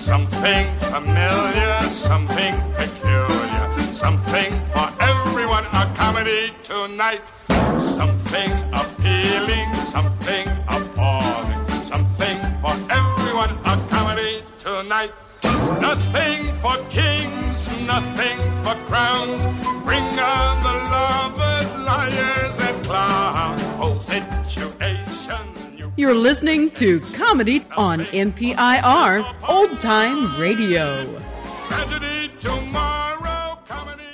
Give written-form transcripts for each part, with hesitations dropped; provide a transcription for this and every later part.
Something familiar, something peculiar, something for everyone, a comedy tonight. Something appealing, something appalling, something for everyone, a comedy tonight. Nothing for kings, nothing for crowns. Bring on the lovers, liars, and clowns. Oh, situation. You're listening to Comedy on NPIR Old Time Radio. Tragedy tomorrow, comedy.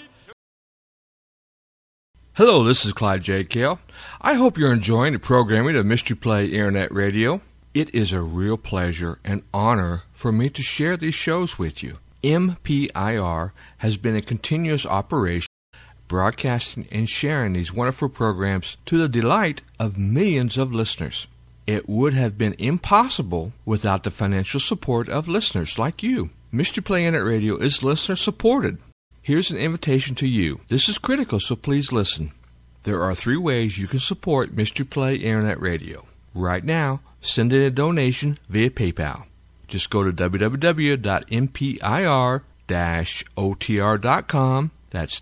Hello, this is Clyde J. Cale. I hope you're enjoying the programming of Mystery Play Internet Radio. It is a real pleasure and honor for me to share these shows with you. MPIR has been a continuous operation, broadcasting and sharing these wonderful programs to the delight of millions of listeners. It would have been impossible without the financial support of listeners like you. Mystery Play Internet Radio is listener supported. Here's an invitation to you. This is critical, so please listen. There are 3 ways you can support Mystery Play Internet Radio. Right now, send in a donation via PayPal. Just go to www.mpir-otr.com. That's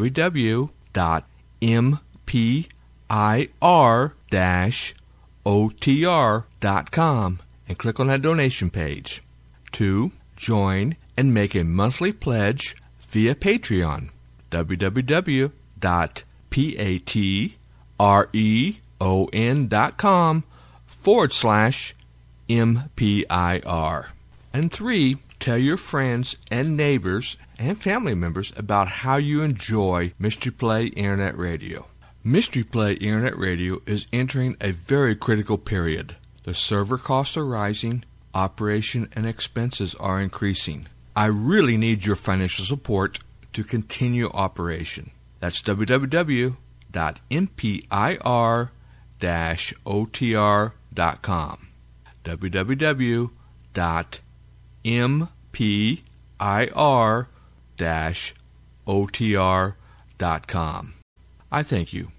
www.mpir-otr.com and click on that donation page. 2. Join and make a monthly pledge via Patreon. www.patreon.com/MPIR. And 3, tell your friends and neighbors and family members about how you enjoy Mystery Play Internet Radio. Mystery Play Internet Radio is entering a very critical period. The server costs are rising, operation and expenses are increasing. I really need your financial support to continue operation. That's www.mpir-otr.com. www.mpir-otr.com. I thank you.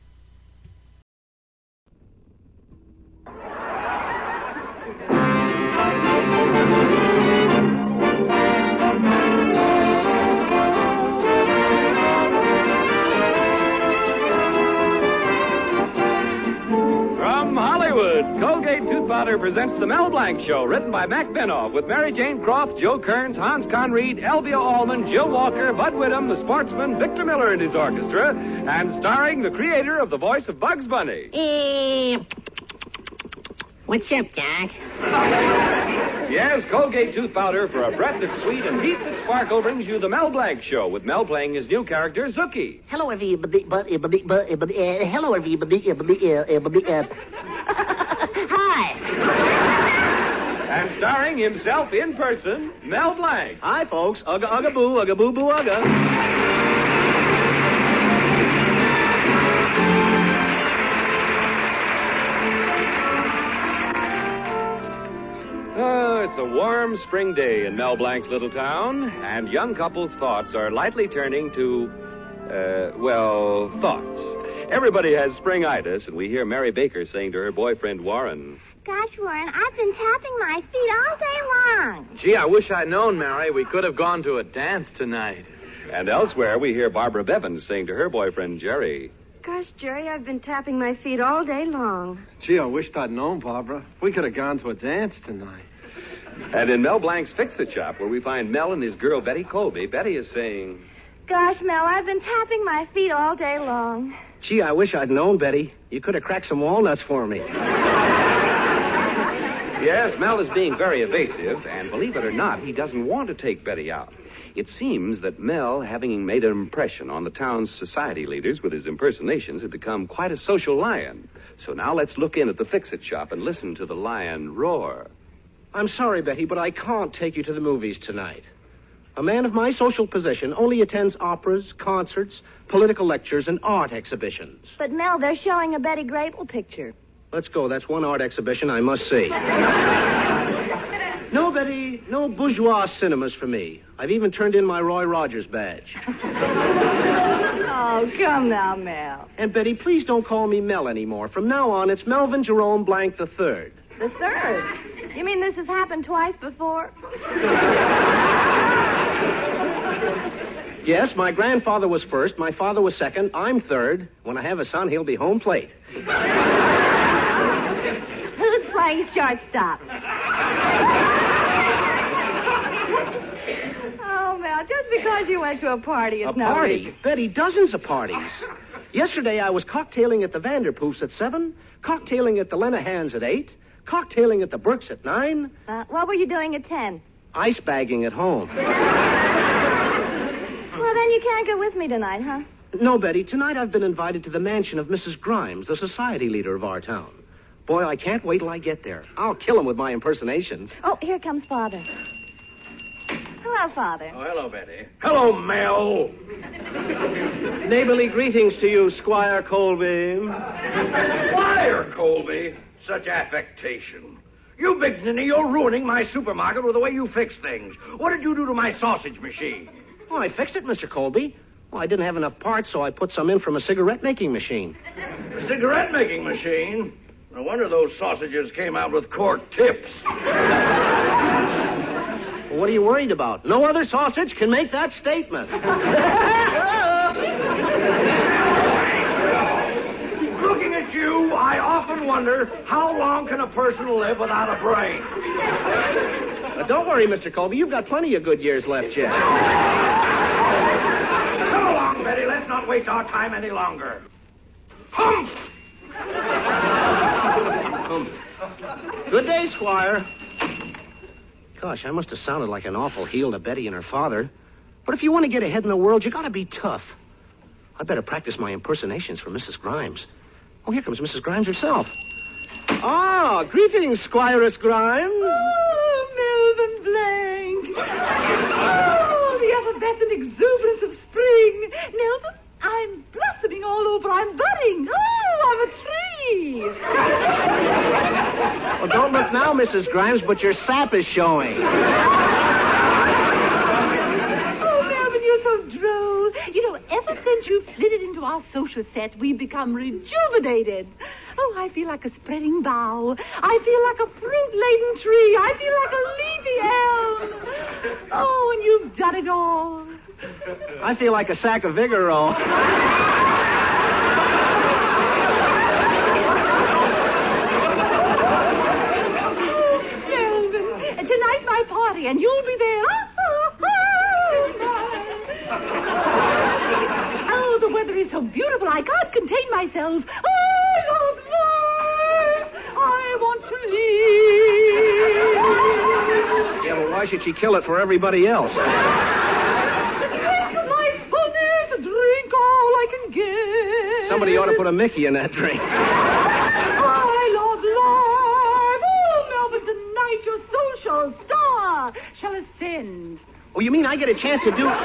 Colgate Tooth Powder presents The Mel Blanc Show, written by Mac Benoff, with Mary Jane Croft, Joe Kearns, Hans Conried, Elvia Allman, Jill Walker, Bud Whittam, the sportsman, Victor Miller and his orchestra, and starring the creator of the voice of Bugs Bunny. What's up, Doc? Yes, Colgate Tooth Powder for a breath that's sweet and teeth that sparkle brings you The Mel Blanc Show, with Mel playing his new character, Zookie. Hello, everybody. Hello, everybody. Hi. And starring himself in person, Mel Blanc. Hi, folks. Ugga, ugga, boo, ugga, boo, boo, ugga. It's a warm spring day in Mel Blanc's little town, and young couples' thoughts are lightly turning to, thoughts. Everybody has springitis, and we hear Mary Baker saying to her boyfriend, Warren, "Gosh, Warren, I've been tapping my feet all day long." Gee, I wish I'd known, Mary. We could have gone to a dance tonight. And elsewhere, we hear Barbara Bevins saying to her boyfriend, Jerry, "Gosh, Jerry, I've been tapping my feet all day long." Gee, I wished I'd known, Barbara. We could have gone to a dance tonight. And in Mel Blanc's Fix-It Shop, where we find Mel and his girl, Betty Colby, Betty is saying, "Gosh, Mel, I've been tapping my feet all day long." Gee, I wish I'd known, Betty. You could have cracked some walnuts for me. Yes, Mel is being very evasive, and believe it or not, he doesn't want to take Betty out. It seems that Mel, having made an impression on the town's society leaders with his impersonations, had become quite a social lion. So now let's look in at the Fix-It Shop and listen to the lion roar. I'm sorry, Betty, but I can't take you to the movies tonight. A man of my social position only attends operas, concerts, political lectures, and art exhibitions. But, Mel, they're showing a Betty Grable picture. Let's go. That's one art exhibition I must see. No, Betty, no bourgeois cinemas for me. I've even turned in my Roy Rogers badge. Oh, come now, Mel. And, Betty, please don't call me Mel anymore. From now on, it's Melvin Jerome Blanc III. The third? You mean this has happened twice before? Yes, my grandfather was first, my father was second, I'm third. When I have a son, he'll be home plate. Who's playing shortstop? Oh, Mel, just because you went to a party is A no party? reason. Betty, dozens of parties. Yesterday I was cocktailing at the Vanderpoofs at 7, cocktailing at the Lenahans at 8, cocktailing at the Burks at 9, What were you doing at 10? ice bagging at home. Well, then you can't go with me tonight, huh? No, Betty, tonight I've been invited to the mansion of Mrs. Grimes, the society leader of our town. Boy, I can't wait till I get there. I'll kill him with my impersonations. Oh, here comes Father. Hello, Father. Oh, hello, Betty. Hello, Mel. Neighborly greetings to you, Squire Colby. Squire Colby. Such affectation. You big ninny, you're ruining my supermarket with the way you fix things. What did you do to my sausage machine? Oh, I fixed it, Mr. Colby. Well, I didn't have enough parts, so I put some in from a cigarette-making machine. Cigarette-making machine? No wonder those sausages came out with cork tips. Well, what are you worried about? No other sausage can make that statement. Looking at you, I often wonder how long can a person live without a brain? Don't worry, Mr. Colby. You've got plenty of good years left yet. Come along, Betty. Let's not waste our time any longer. Humph! Good day, Squire. Gosh, I must have sounded like an awful heel to Betty and her father. But if you want to get ahead in the world, you got to be tough. I better practice my impersonations for Mrs. Grimes. Oh, here comes Mrs. Grimes herself. Ah, greetings, Squiress Grimes. Oh, Melvin Blank. Oh, the effervescent exuberance of spring. Melvin, I'm blossoming all over. I'm budding. Oh, I'm a tree. Well, don't look now, Mrs. Grimes, but your sap is showing. Oh, Melvin, you're so droll. You know, ever since you flitted into our social set, we've become rejuvenated. Oh, I feel like a spreading bough. I feel like a fruit-laden tree. I feel like a leafy elm. Oh, and you've done it all. I feel like a sack of Vigoro. Melvin, tonight my party, and you'll be there. Oh, the weather is so beautiful, I can't contain myself. I love life. I want to live. Yeah, but why should she kill it for everybody else? Drink my fullness, drink all I can get. Somebody ought to put a Mickey in that drink. I love life. Oh, Melvin, tonight your social star shall ascend. Oh, you mean I get a chance to do...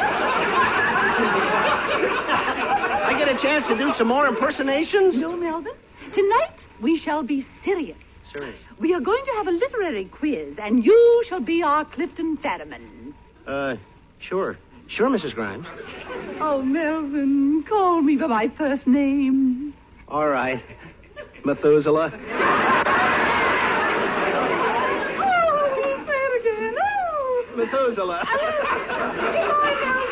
I get a chance to do some more impersonations? No, Melvin. Tonight we shall be serious. Serious? We are going to have a literary quiz, and you shall be our Clifton Fadiman. Sure. Sure, Mrs. Grimes. Oh, Melvin, call me by my first name. All right. Methuselah. Oh, say it again. Oh. Methuselah. Goodbye, Melvin.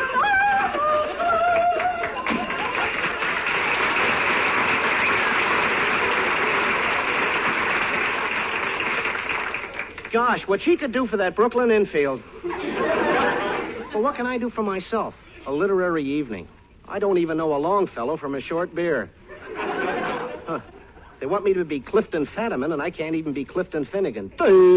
Gosh, what she could do for that Brooklyn infield. Well, what can I do for myself? A literary evening. I don't even know a Longfellow from a short beer. Huh. They want me to be Clifton Fadiman, and I can't even be Clifton Finnegan.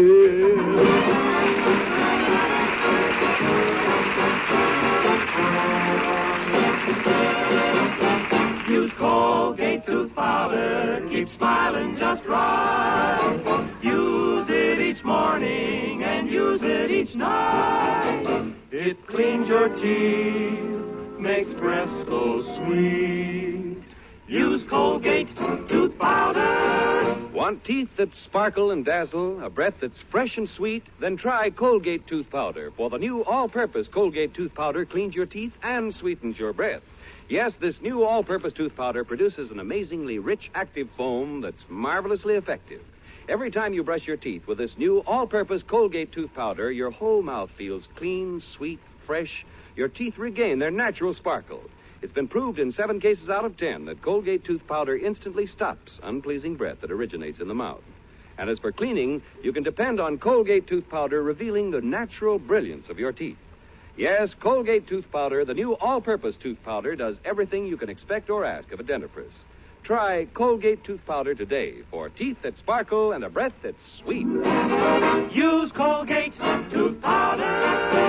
Use Colgate tooth powder, keep smiling just right. Use it each morning and use it each night. It cleans your teeth, makes breath so sweet. Use Colgate tooth powder. Want teeth that sparkle and dazzle, a breath that's fresh and sweet? Then try Colgate tooth powder. For the new all-purpose Colgate tooth powder cleans your teeth and sweetens your breath. Yes, this new all-purpose tooth powder produces an amazingly rich, active foam that's marvelously effective. Every time you brush your teeth with this new all-purpose Colgate tooth powder, your whole mouth feels clean, sweet, fresh. Your teeth regain their natural sparkle. It's been proved in 7 cases out of 10 that Colgate tooth powder instantly stops unpleasing breath that originates in the mouth. And as for cleaning, you can depend on Colgate tooth powder revealing the natural brilliance of your teeth. Yes, Colgate tooth powder, the new all-purpose tooth powder, does everything you can expect or ask of a dentifrice. Try Colgate tooth powder today for teeth that sparkle and a breath that's sweet. Use Colgate tooth powder.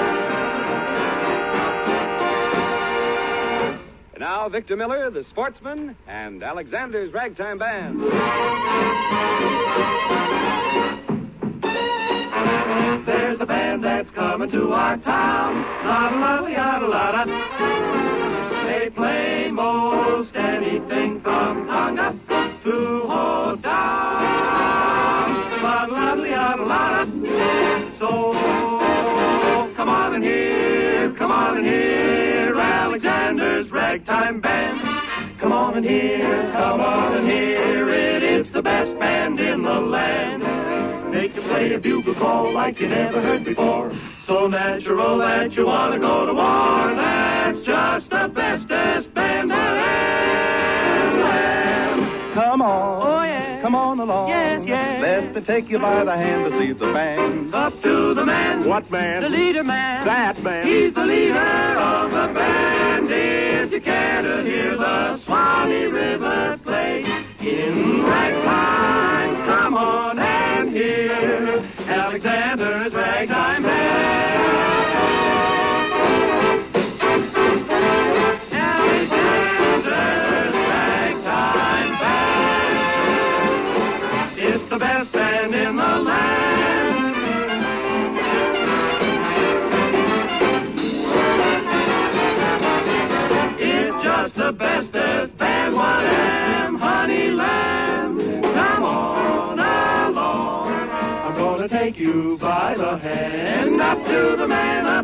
And now, Victor Miller, the sportsman, and Alexander's Ragtime Band. There's a band that's coming to our town. La-da-la-da-la-da-la-da. They play most anything from hung up to hold down. La-da-la-da-la-da-la-da. So, come on and hear Alexander's Ragtime Band. Come on and hear it. It's the best band in the land. They can play a bugle call like you never heard before. So natural that you want to go to war. That's just the bestest band around. Come on. Oh, yeah. Come on along. Yes, yes. Let me take you by the hand to see the band. Up to the man. What man? The leader man. That man. He's the leader of the band. If you care to hear the Swanee River play in ragtime, come on and hear Alexander's Ragtime Band. Alexander's Ragtime Band. It's the best band in the land. It's just the bestest band, what am, honey lamb. Come on along. I'm gonna take you by the hand. Up to the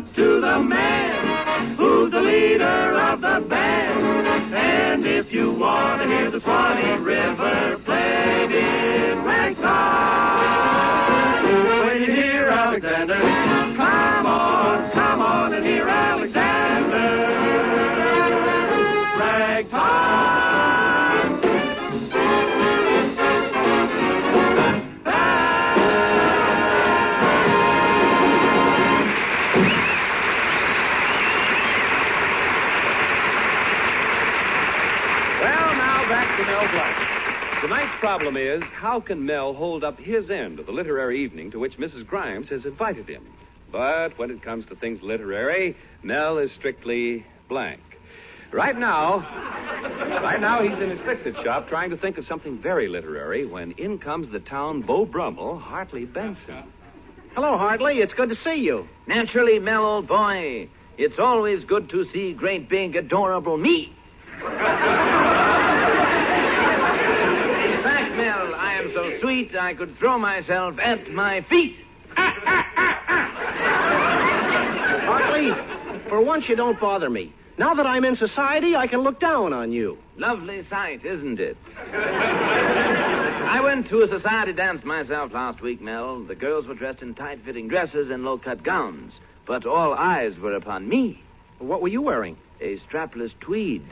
man, who's the leader of the band. And if you want to hear the Swanee River played in ragtime, when you hear Alexander, come on and hear Alexander. Ragtime. Well, now back to Mel Blanc. Tonight's problem is, how can Mel hold up his end of the literary evening to which Mrs. Grimes has invited him? But when it comes to things literary, Mel is strictly blank. Right now, he's in his fix-it shop trying to think of something very literary when in comes the town Beau Brummel, Hartley Benson. Hello, Hartley. It's good to see you. Naturally, Mel, old boy. It's always good to see great, big, adorable me. In fact, Mel, I am so sweet I could throw myself at my feet. Hartley, for once you don't bother me. Now that I'm in society, I can look down on you. Lovely sight, isn't it? I went to a society dance myself last week, Mel. The girls were dressed in tight-fitting dresses and low-cut gowns, but all eyes were upon me. What were you wearing? A strapless tweed.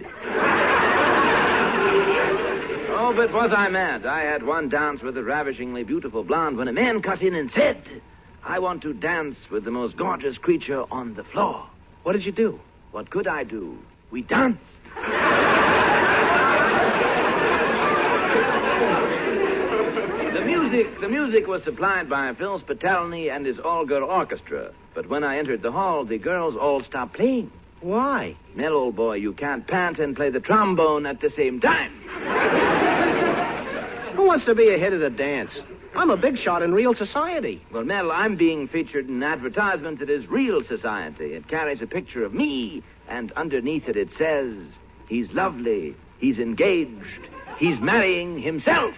Oh, but was I mad? I had one dance with a ravishingly beautiful blonde when a man cut in and said, I want to dance with the most gorgeous creature on the floor. What did you do? What could I do? We danced. The music was supplied by Phil Spitalny and his all-girl orchestra. But when I entered the hall, the girls all stopped playing. Why? Mel, old boy, you can't pant and play the trombone at the same time. Who wants to be ahead of the dance? I'm a big shot in real society. Well, Mel, I'm being featured in an advertisement that is Real Society. It carries a picture of me, and underneath it says, he's lovely, he's engaged, he's marrying himself.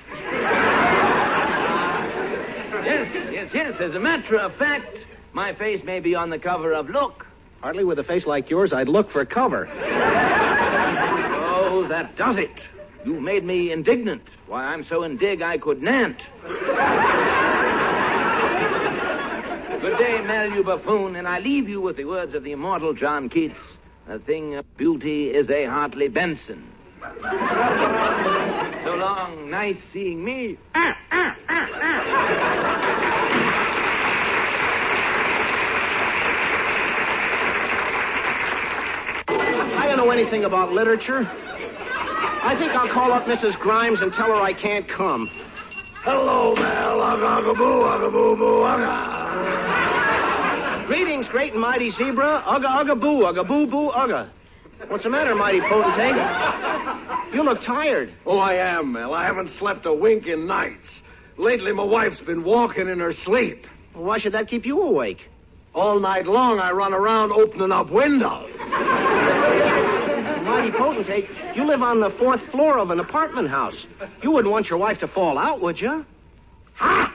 Yes. As a matter of fact, my face may be on the cover of Look. Hardly with a face like yours, I'd look for cover. Oh, that does it. You made me indignant. Why, I'm so indig I could nant. Good day, Mel, you buffoon, and I leave you with the words of the immortal John Keats. A thing of beauty is a Hartley Benson. So long, nice seeing me. I don't know anything about literature. I think I'll call up Mrs. Grimes and tell her I can't come. Hello, Mel. Ugga-ugga-boo, ugga-boo-boo, ugga. Greetings, great and mighty zebra. Ugga-ugga-boo, ugga-boo-boo, ugga. What's the matter, mighty potentate? You look tired. Oh, I am, Mel. I haven't slept a wink in nights. Lately, my wife's been walking in her sleep. Well, why should that keep you awake? All night long, I run around opening up windows. Mighty potentate, you live on the 4th floor of an apartment house. You wouldn't want your wife to fall out, would you? Ha!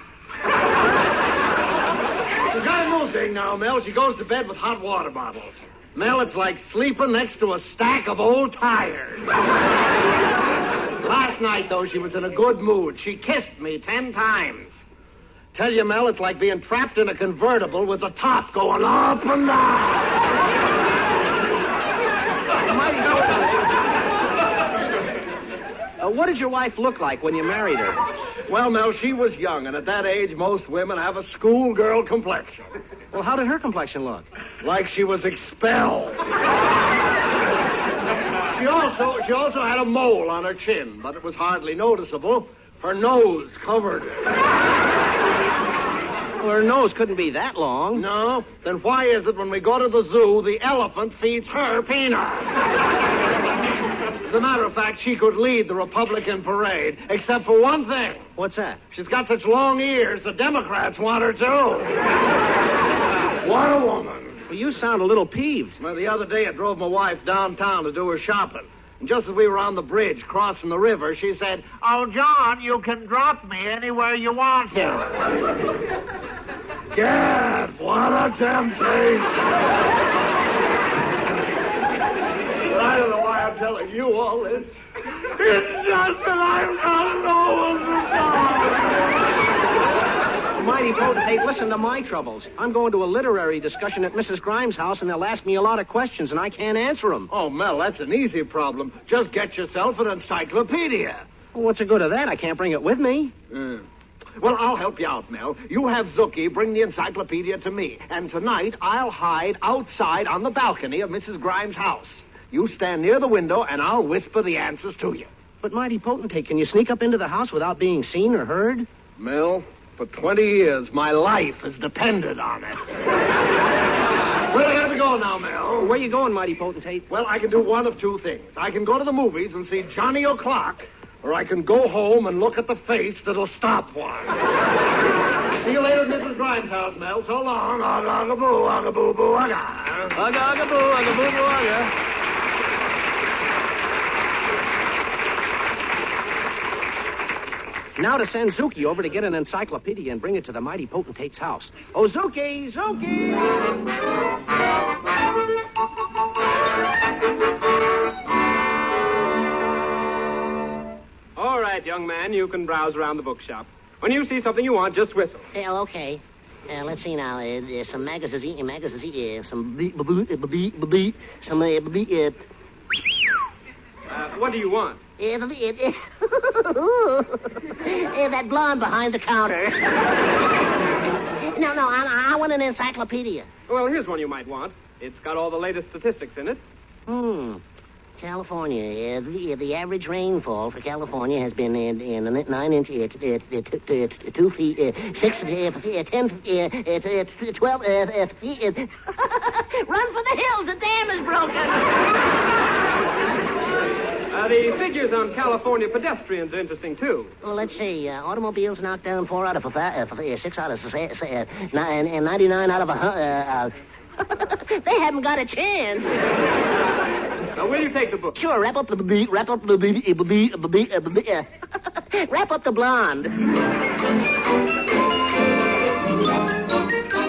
She's got a new thing now, Mel. She goes to bed with hot water bottles. Mel, it's like sleeping next to a stack of old tires. Last night, though, she was in a good mood. She kissed me 10 times. Tell you, Mel, it's like being trapped in a convertible with the top going up and down. Mighty what did your wife look like when you married her? Well, Mel, she was young, and at that age, most women have a schoolgirl complexion. Well, how did her complexion look? Like she was expelled. She also had a mole on her chin, but it was hardly noticeable. Her nose covered it. Well, her nose couldn't be that long. No? Then why is it when we go to the zoo, the elephant feeds her peanuts? As a matter of fact, she could lead the Republican parade, except for one thing. What's that? She's got such long ears, the Democrats want her too. What a woman. Well, you sound a little peeved. Well, the other day I drove my wife downtown to do her shopping. And just as we were on the bridge crossing the river, she said, "Oh, John, you can drop me anywhere you want to." Gad, what a temptation. But I don't know why I'm telling you all this. It's just that I've got no one to talk. Mighty potentate, listen to my troubles. I'm going to a literary discussion at Mrs. Grimes' house, and they'll ask me a lot of questions, and I can't answer them. Oh, Mel, that's an easy problem. Just get yourself an encyclopedia. Well, what's the good of that? I can't bring it with me. Well, I'll help you out, Mel. You have Zookie bring the encyclopedia to me, and tonight I'll hide outside on the balcony of Mrs. Grimes' house. You stand near the window, and I'll whisper the answers to you. But, mighty potentate, can you sneak up into the house without being seen or heard? Mel, for 20 years, my life has depended on it. Well, I gotta be going now, Mel. Where you going, mighty potentate? Well, I can do one of two things. I can go to the movies and see Johnny O'Clock, or I can go home and look at the face that'll stop one. See you later at Mrs. Grimes' house, Mel. So long. Ugga-ugga-boo, ugga-boo-boo, ugga. Ugga-ugga-boo, ugga-boo-boo, ugga. Now to send Zookie over to get an encyclopedia and bring it to the mighty potentate's house. Oh, Zookie! Zookie! All right, young man, you can browse around the bookshop. When you see something you want, just whistle. Yeah, okay. Let's see now. There's some magazines, some what do you want? That blonde behind the counter. No, I want an encyclopedia. Well, here's one you might want. It's got all the latest statistics in it. California. The average rainfall for California has been in 9 inches, 2 feet, 6, 10, 12, Run for the hills, the dam is broken. The figures on California pedestrians are interesting, too. Well, let's see. Automobiles knocked down 4 out of 6 out of 99 out of 100. They haven't got a chance. Now, will you take the book? Sure, wrap up the wrap up the blonde.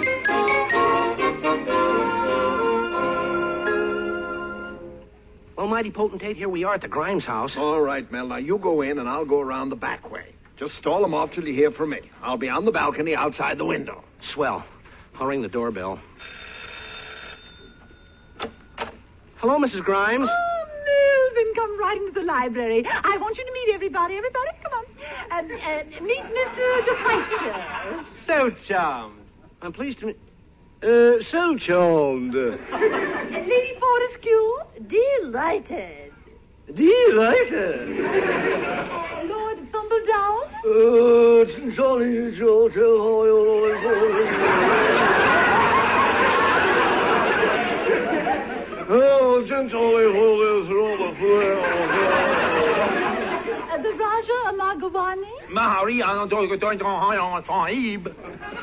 Well, mighty potentate, here we are at the Grimes house. All right, Mel. Now, you go in, and I'll go around the back way. Just stall them off till you hear from me. I'll be on the balcony outside the window. Swell. I'll ring the doorbell. Hello, Mrs. Grimes. Oh, Melvin, come right into the library. I want you to meet everybody. Everybody, come on. Meet Mr. De Peyster. So charmed. I'm pleased to meet... so charmed. Lady Fortescue. Delighted. Delighted. Lord Thumbledown. Jolly, George, oh, gently hold this Robert The Raja Amagawani. Marie, Sahib.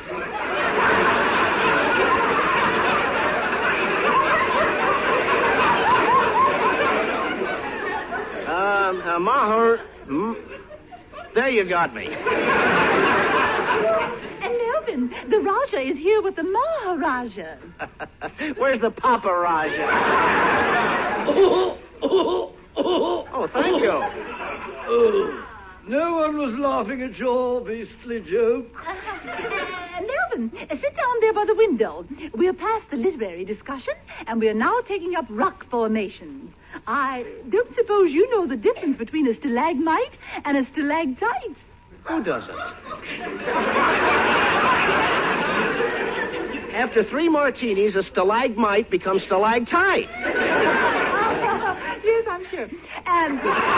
Maher. There you got me. And Melvin, the Raja is here with the Maharaja. Where's the Paparaja? Oh, thank you. No one was laughing at your beastly joke. Melvin, sit down there by the window. We're past the literary discussion, and we're now taking up rock formations. I don't suppose you know the difference between a stalagmite and a stalactite. Who doesn't? After 3 martinis, a stalagmite becomes stalactite. Yes, I'm sure. And...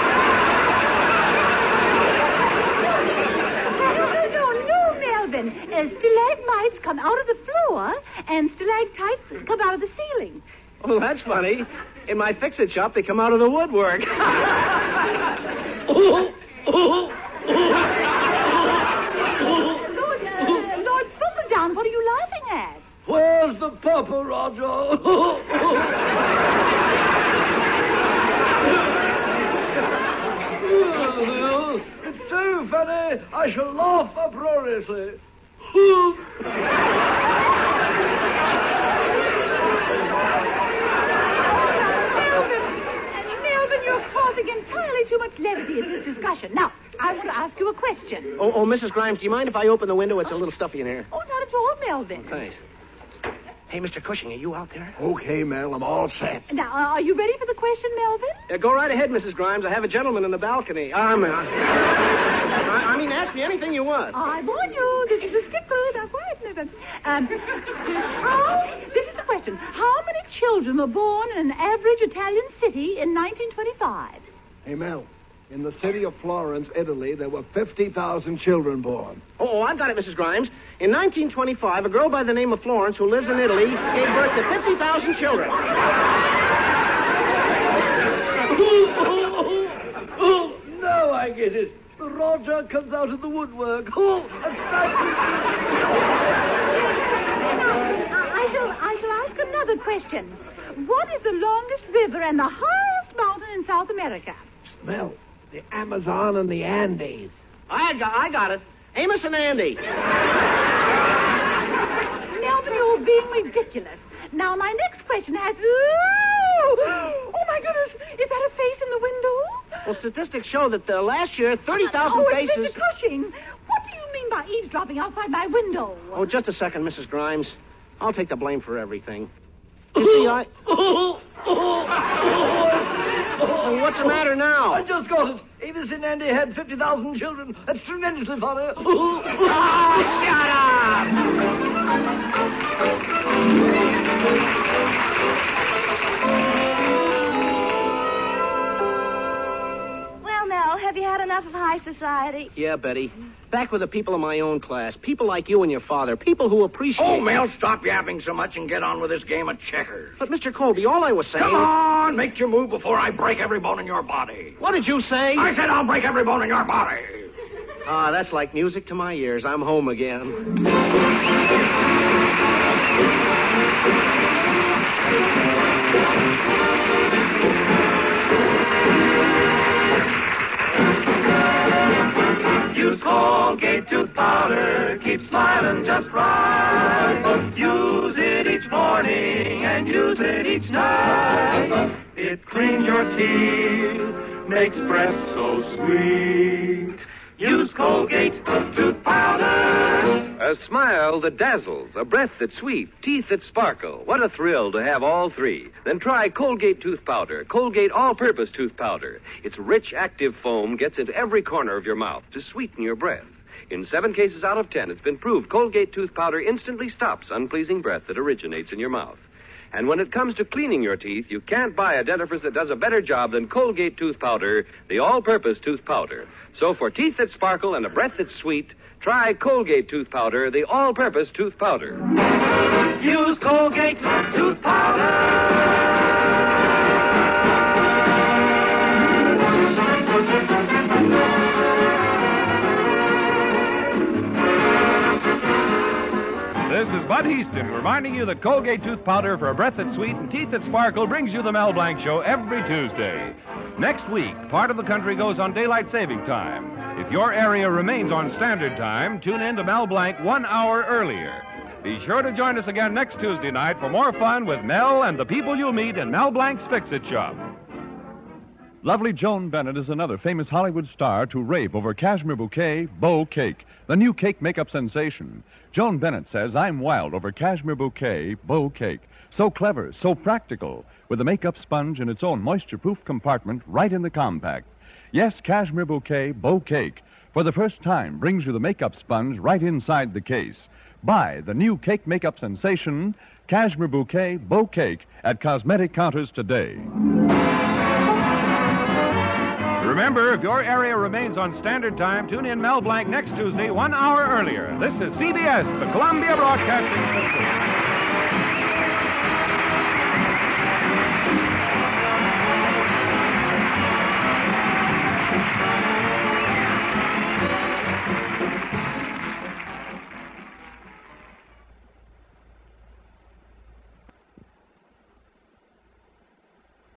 No, Melvin. Stalagmites come out of the floor, and stalactites come out of the ceiling. Oh, that's funny. In my fix-it shop, they come out of the woodwork. Lord Thumbledown, what are you laughing at? Where's the Paparaja? It's so funny, I shall laugh uproariously. Melvin, you're causing entirely too much levity in this discussion. Now, I want to ask you a question. Oh, Mrs. Grimes, do you mind if I open the window? It's a little stuffy in here. Oh, not at all, Melvin. Thanks. Hey, Mr. Cushing, are you out there? Okay, Mel, I'm all set. Now, are you ready for the question, Melvin? Go right ahead, Mrs. Grimes. I have a gentleman in the balcony. I mean, ask me anything you want. I warn you, this is a stickler. Now, quiet, Melvin. This is the question. How many children were born in an average Italian city in 1925? Hey, Mel, in the city of Florence, Italy, there were 50,000 children born. Oh, I've got it, Mrs. Grimes. In 1925, a girl by the name of Florence, who lives in Italy, gave birth to 50,000 children. Now I get it. The Roger comes out of the woodwork. That's I shall ask another question. What is the longest river and the highest mountain in South America? Mel, the Amazon and the Andes. I got it. Amos and Andy. Melvin, you're being ridiculous. Now, my next question has... Oh, my goodness. Is that a face in the window? Well, statistics show that last year, 30,000 faces... Mr. Cushing, what do you mean by eavesdropping outside my window? Oh, just a second, Mrs. Grimes. I'll take the blame for everything. You see, Well, what's the matter now? I just got it. Amos and Andy had 50,000 children. That's tremendously funny. Shut up! Well, Mel, have you had enough of high society? Yeah, Betty. Back with the people of my own class. People like you and your father. People who appreciate... Oh, Mel, stop yapping so much and get on with this game of checkers. But, Mr. Colby, all I was saying... Come on, make your move before I break every bone in your body. What did you say? I said I'll break every bone in your body. Ah, that's like music to my ears. I'm home again. Use Colgate tooth powder, keep smiling just right. Use it each morning and use it each night. It cleans your teeth, makes breath so sweet. Use Colgate tooth powder. A smile that dazzles, a breath that's sweet, teeth that sparkle. What a thrill to have all three. Then try Colgate tooth powder, Colgate all-purpose tooth powder. Its rich, active foam gets into every corner of your mouth to sweeten your breath. In 7 cases out of 10, it's been proved Colgate tooth powder instantly stops unpleasing breath that originates in your mouth. And when it comes to cleaning your teeth, you can't buy a dentifrice that does a better job than Colgate tooth powder, the all-purpose tooth powder. So for teeth that sparkle and a breath that's sweet, try Colgate tooth powder, the all-purpose tooth powder. Use Colgate tooth powder. This is Bud Easton reminding you that Colgate tooth powder for a breath that's sweet and teeth that sparkle brings you the Mel Blanc Show every Tuesday. Next week, part of the country goes on daylight saving time. If your area remains on standard time, tune in to Mel Blanc 1 hour earlier. Be sure to join us again next Tuesday night for more fun with Mel and the people you'll meet in Mel Blanc's Fix-It Shop. Lovely Joan Bennett is another famous Hollywood star to rave over Cashmere Bouquet Beau Cake, the new cake makeup sensation. Joan Bennett says, I'm wild over Cashmere Bouquet Beau Cake. So clever, so practical, with a makeup sponge in its own moisture-proof compartment right in the compact. Yes, Cashmere Bouquet Beau Cake, for the first time, brings you the makeup sponge right inside the case. Buy the new cake makeup sensation, Cashmere Bouquet Beau Cake, at cosmetic counters today. Remember, if your area remains on standard time, tune in Mel Blanc next Tuesday 1 hour earlier. This is CBS, the Columbia Broadcasting System.